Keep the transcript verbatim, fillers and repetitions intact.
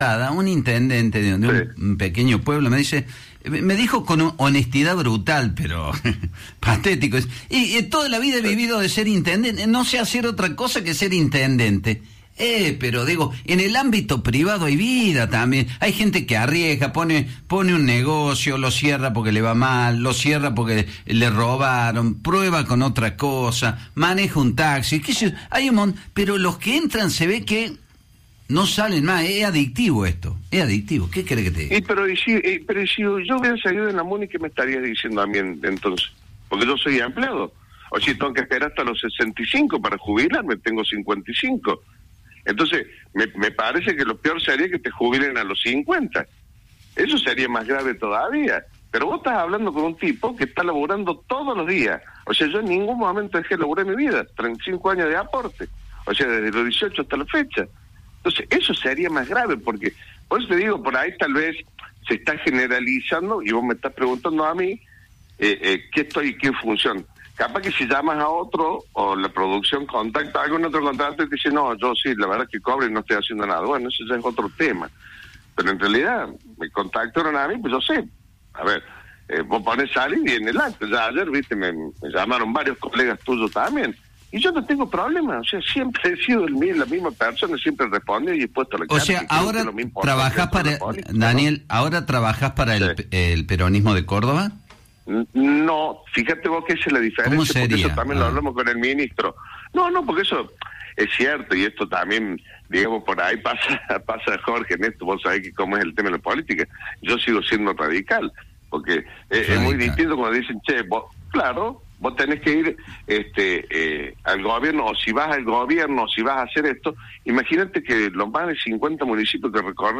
un intendente de, de un, sí. un pequeño pueblo me dice, me dijo con honestidad brutal, pero patético, y, y toda la vida he vivido de ser intendente, no sé hacer otra cosa que ser intendente. Eh, pero digo, en el ámbito privado hay vida también, hay gente que arriesga, pone pone un negocio, lo cierra porque le va mal, lo cierra porque le robaron, prueba con otra cosa, maneja un taxi, qué sé yo, hay un montón, pero los que entran se ve que no salen más, es adictivo esto, es adictivo, ¿qué crees que te diga? Y pero, y si, y, pero y si yo hubiera salido de la MUNI, ¿qué me estarías diciendo a mí entonces? Porque yo soy empleado, o si tengo que esperar hasta los sesenta y cinco para jubilarme, tengo cincuenta y cinco. Entonces, me, me parece que lo peor sería que te jubilen a los cincuenta. Eso sería más grave todavía. Pero vos estás hablando con un tipo que está laburando todos los días. O sea, yo en ningún momento dejé de laburar mi vida. treinta y cinco años de aporte. O sea, desde los dieciocho hasta la fecha. Entonces, eso sería más grave, porque, por eso te digo, por ahí tal vez se está generalizando, y vos me estás preguntando a mí, eh, eh, ¿qué estoy y qué función? Capaz que si llamas a otro, o la producción contacta a algún otro contrato y te dice, no, yo sí, la verdad es que cobro y no estoy haciendo nada. Bueno, eso ya es otro tema. Pero en realidad, me contactaron a mí, pues yo sé. A ver, eh, vos pones salir y en el acto. Ya ayer, viste, me, me llamaron varios colegas tuyos también. Y yo no tengo problema. O sea, siempre he sido el, la misma persona, siempre responde y he puesto la cara. O sea, ahora trabajás para, Daniel, ¿no? ¿Ahora trabajás para sí. el, el peronismo de Córdoba? No, fíjate vos que esa es la diferencia. ¿Cómo sería? Porque eso también ah. lo hablamos con el ministro. No, no, porque eso es cierto, y esto también, digamos, por ahí pasa pasa Jorge en esto, vos sabés que cómo es el tema de la política. Yo sigo siendo radical, porque es, es muy distinto cuando dicen, che, vos, claro, vos tenés que ir este eh, al gobierno, o si vas al gobierno, o si vas a hacer esto, imagínate que los más de cincuenta municipios que recorren